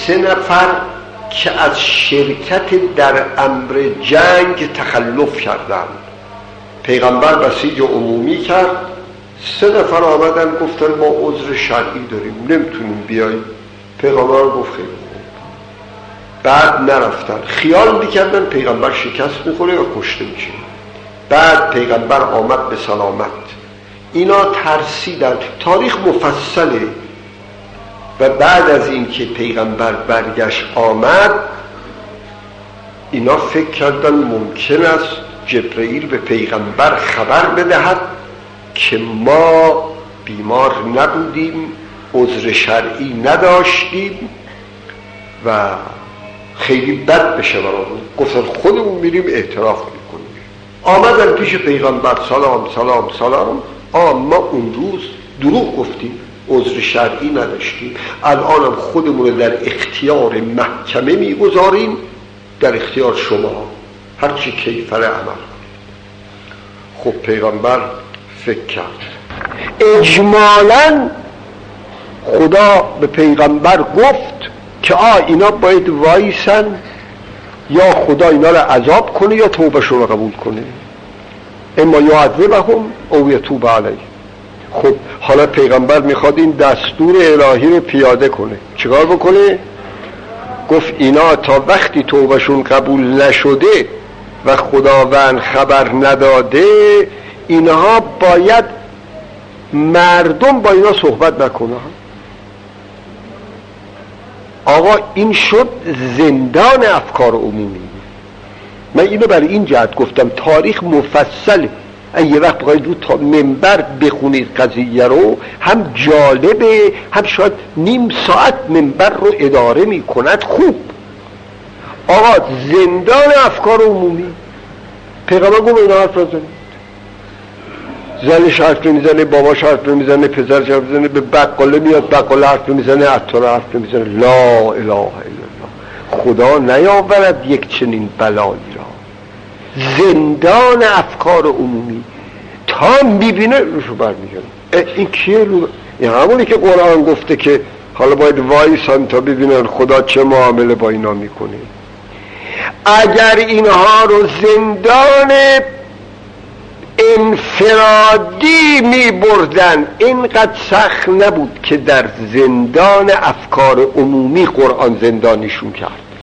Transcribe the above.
3 نفر که از شرکت در امر جنگ تخلف کردند. پیغمبر بسیج عمومی کرد، 3 نفر آمدن گفتن ما عذر شرعی داریم نمیتونیم بیاییم. پیغمبر گفت خیلی خوب. بعد نرفتن، خیال میکردن پیغمبر شکست میخوره یا کشته میشه. بعد پیغمبر آمد به سلامت، اینا ترسیدن. تاریخ مفصله. و بعد از این که پیغمبر برگشت آمد، اینا فکر کردن ممکن است جبرئیل به پیغمبر خبر بدهد که ما بیمار نبودیم، عذر شرعی نداشتیم و خیلی بد بشه برامون. گفتن خودمون میریم اعتراف میکنیم. آمدن پیش پیغمبر، سلام سلام سلام، ما اون روز دروغ گفتیم، عذر شرعی نداشتیم، الانم خودمون در اختیار محکمه میگذاریم، در اختیار شما، هرچی کیفر عمل. خب پیغمبر فکر کرد. اجمالاً خدا به پیغمبر گفت که اینا باید وایسن، یا خدا اینا رو عذاب کنه یا توبهشون رو قبول کنه، اما یعذبهم او یتوب علیهم. خب حالا پیغمبر میخواد این دستور الهی رو پیاده کنه. چیکار بکنه؟ گفت اینا تا وقتی توبهشون قبول نشده و خداوند خبر نداده، اینها باید مردم با اینا صحبت نکنه. آقا این شد زندان افکار عمومی. من اینو برای این جهت گفتم تاریخ مفصله. یه وقت بخواید رو تا منبر بخونید قضیه رو، هم جالبه، هم شاید نیم ساعت منبر رو اداره میکند. خوب آقا زندان افکار عمومی. پیغمبر گفت اینا حرف نزنید. زنش حرف نمیزنه، باباش حرف نمیزنه، پدرش حرف نمیزنه، به بقاله میاد بقاله حرف نمیزنه، عطار حرف نمیزنه. لا اله الا الله. خدا نیاورد یک چنین بلایی را. زندان افکار عمومی تا میبینه روشو برمیگرده. این کیه؟ این همونی که قرآن گفته که حالا باید وایسن تا ببینن خدا چه معامله با اینا میکنه. اگر اینها رو زندان انفرادی میبردن، اینقدر سخت نبود که در زندان افکار عمومی قرآن زندانیشون کرد.